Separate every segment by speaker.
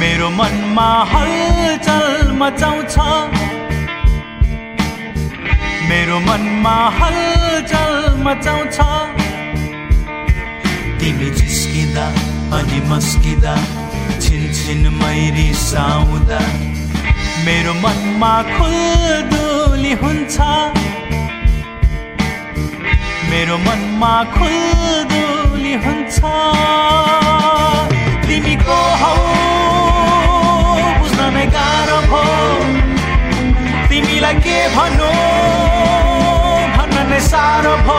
Speaker 1: मेरो मनमा हलचल मचाउँछ मेरो मनमा हलचल मचाउँछ तिमी जिस्किँदा अनि मस्किँदा छिनछिन मैरी साउँदा मेरो मनमा खुल्दुली हुन्छ मेरो मनमा खुल्दुली हुन्छ तिमी को हौ बुझ्न नै गाह्रो भो तिमीलाई के भन्नु भन्न नै साह्रो भो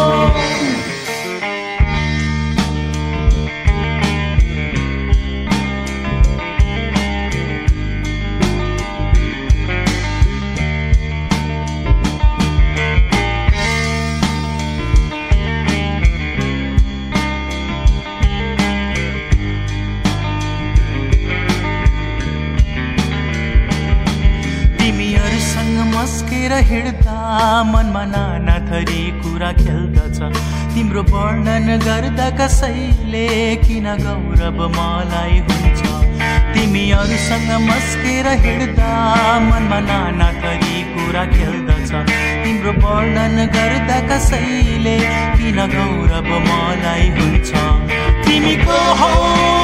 Speaker 1: मस्केर हिँड्दा मनमा नाना थरी कुरा खेल्दछ तिम्रो वर्णन गर्दा कसैले किन गौरव मलाई हुन्छ तिमीहरूसँग मस्केर हिँड्दा मनमा नाना थरी कुरा खेल्दछ तिम्रो वर्णन गर्दा कसैले किन गौरव मलाई हुन्छ तिमी को हौ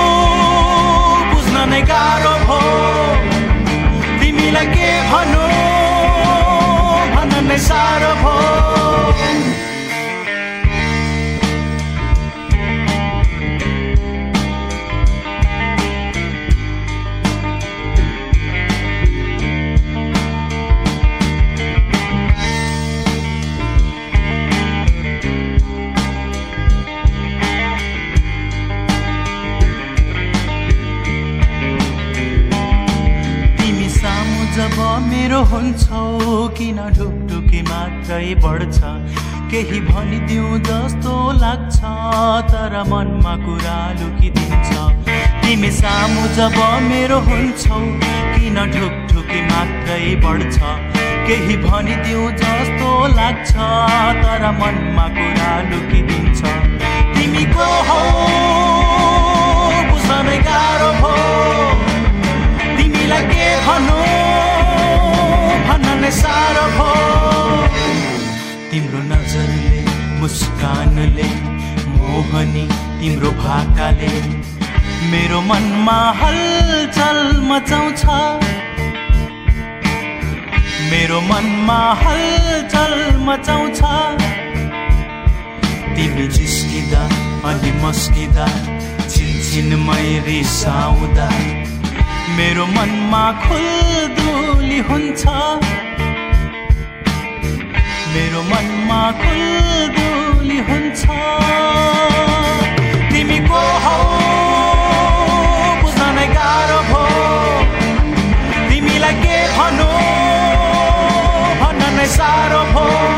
Speaker 1: बुझ्न नै गाह्रो भो तिमीलाई के भन्नु नै साह्रो भो तिमी सामु जब मेरो हुन्छौ किन ढुकढुकी मात्रै बढ्छ केही भनिदिउँ जस्तो लाग्छ तर मनमा कुरा लुकिदिन्छ तिमी सामु जब मेरो हुन्छौ किन ढुकढुकी मात्रै बढ्छ केही भनिदिउँ जस्तो लाग्छ तर मनमा कुरा लुकिदिन्छ तिमी को हौ बुझ्न नै गाह्रो भो तिमीलाई के भन्नु भन्न नै साह्रो भो तिम्रो नजरले मुस्कानले मोहनी तिम्रो भाकाले मेरो मनमा हलचल मचाउँछ मेरो मनमा हलचल मचाउँछ तिमी जिस्किँदा अनि मस्किँदा छिनछिन मैरी साउँदा मेरो मनमा खुल्दुली हुन्छ मेरो मनमा खुल्दुली हुन्छ तिमी को हौ बुझ्न नै गाह्रो भो तिमीलाई के भन्नु भन्न नै साह्रो भो